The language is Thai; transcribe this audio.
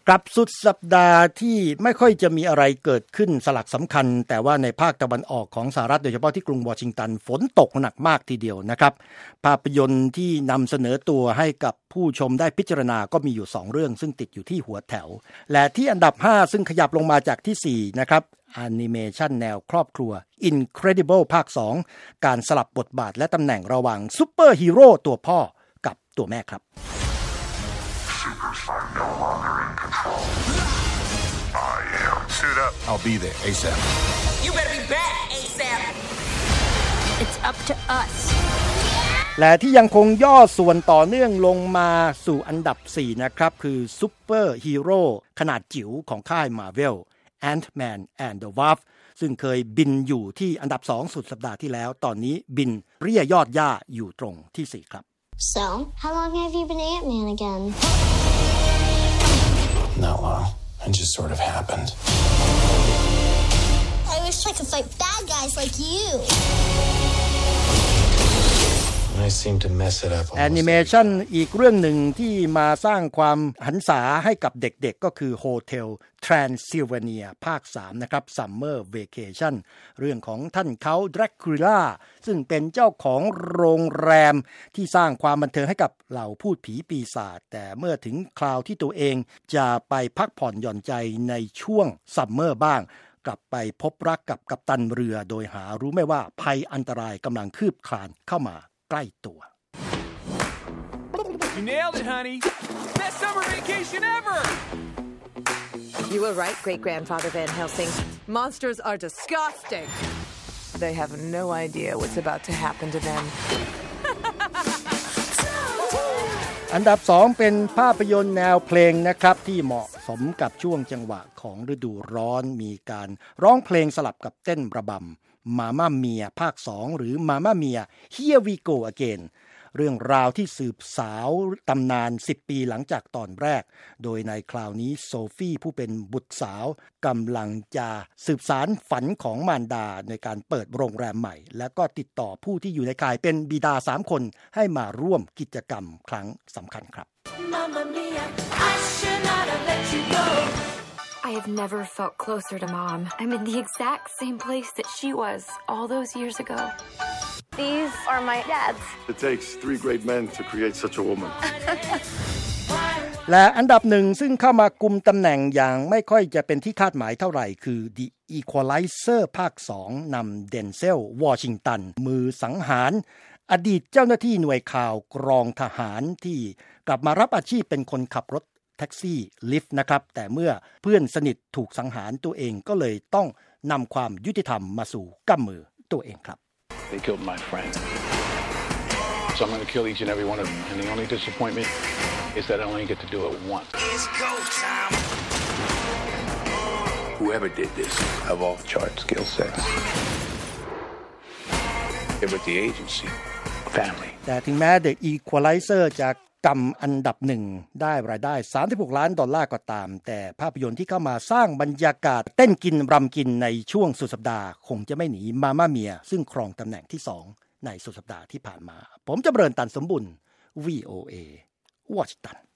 กลับสุดสัปดาห์ที่ไม่ค่อยจะมีอะไรเกิดขึ้นสลักสำคัญแต่ว่าในภาคตะวันออกของสหรัฐโดยเฉพาะที่กรุงวอชิงตันฝนตกหนักมากทีเดียวนะครับภาพยนตร์ที่นำเสนอตัวให้กับผู้ชมได้พิจารณาก็มีอยู่2เรื่องซึ่งติดอยู่ที่หัวแถวและที่อันดับ5ซึ่งขยับลงมาจากที่4นะครับแอนิเมชันแนวครอบครัว Incredible ภาค2การสลับบทบาทและตำแหน่งระหว่างซุปเปอร์ฮีโร่ตัวพ่อกับตัวแม่ครับ Supers are no longer in control. I am. Suit up. I'll be there ASAP. You better be back ASAP. It's up to us. และที่ยังคงย่อส่วนต่อเนื่องลงมาสู่อันดับ4นะครับคือซุปเปอร์ฮีโร่ขนาดจิ๋วของค่าย Marvel Ant-Man and the Wasp ซึ่งเคยบินอยู่ที่อันดับ2สุดสัปดาห์ที่แล้วตอนนี้บินเรี่ยยอดหญ้าอยู่ตรงที่4ครับ So, how long have you been Ant-Man again? Not long. It just sort of happened. I wish I could fight bad guys like you. I seem to mess it up. แอนิเมชันอีกเรื่องหนึ่งที่มาสร้างความหันษาให้กับเด็กๆก็คือ Hotel Transylvania ภาค3นะครับ Summer Vacation เรื่องของท่านเขา Dracula ซึ่งเป็นเจ้าของโรงแรมที่สร้างความบันเทิงให้กับเหล่าพูดผีปีศาจแต่เมื่อถึงคราวที่ตัวเองจะไปพักผ่อนหย่อนใจในช่วงซัมเมอร์บ้างกลับไปพบรักกับกัปตันเรือโดยหารู้ไม่ว่าภัยอันตรายกำลังคืบคลานเข้ามาใกล้ตัว You nailed it, honey. Best summer vacation ever. You were right, Great-Grandfather Van Helsing. Monsters are disgusting. They have no idea what's about to happen to them. อันดับ2เป็นภาพยนตร์แนวเพลงนะครับที่เหมาะสมกับช่วงจังหวะของฤดูร้อนมีการร้องเพลงสลับกับเต้นระบำมาม่าเมียภาค2หรือมาม่าเมีย Here We Go Again เรื่องราวที่สืบสาวตำนาน10ปีหลังจากตอนแรกโดยในคราวนี้โซฟี่ผู้เป็นบุตรสาวกำลังจะสืบสารฝันของมารดาในการเปิดโรงแรมใหม่และก็ติดต่อผู้ที่อยู่ในข่ายเป็นบิดา3คนให้มาร่วมกิจกรรมครั้งสำคัญครับ Mamma mia, I should not have let you go.I have never felt closer to Mom. I'm in the exact same place that she was all those years ago. These are my dads. It takes 3 great men to create such a woman. และอันดับหนึ่งซึ่งเข้ามากุมตำแหน่งอย่างไม่ค่อยจะเป็นที่คาดหมายเท่าไหร่คือ The Equalizer ภาค2นำเดนเซลวอชิงตันมือสังหารอดีตเจ้าหน้าที่หน่วยข่าวกรองทหารที่กลับมารับอาชีพเป็นคนขับรถแท็กซี่ลิฟต์นะครับแต่เมื่อเพื่อนสนิทถูกสังหารตัวเองก็เลยต้องนำความยุติธรรมมาสู่กำมือตัวเองครับ They killed my friend. So I'm going to kill each and every one of them. And the only disappointment is that I only get to do it once. It's go time. Whoever did this have off-chart skill sets. They're with the agency. Family. แต่ถึงแม้ The Equalizer จะกำอันดับหนึ่งได้รายได้$36 ล้านก็ตามแต่ภาพยนตร์ที่เข้ามาสร้างบรรยากาศเต้นกินรำกินในช่วงสุดสัปดาห์คงจะไม่หนีมาม่าเมียซึ่งครองตำแหน่งที่2ในสุดสัปดาห์ที่ผ่านมาผมจำเริญตันสมบุญ VOA วอชิงตัน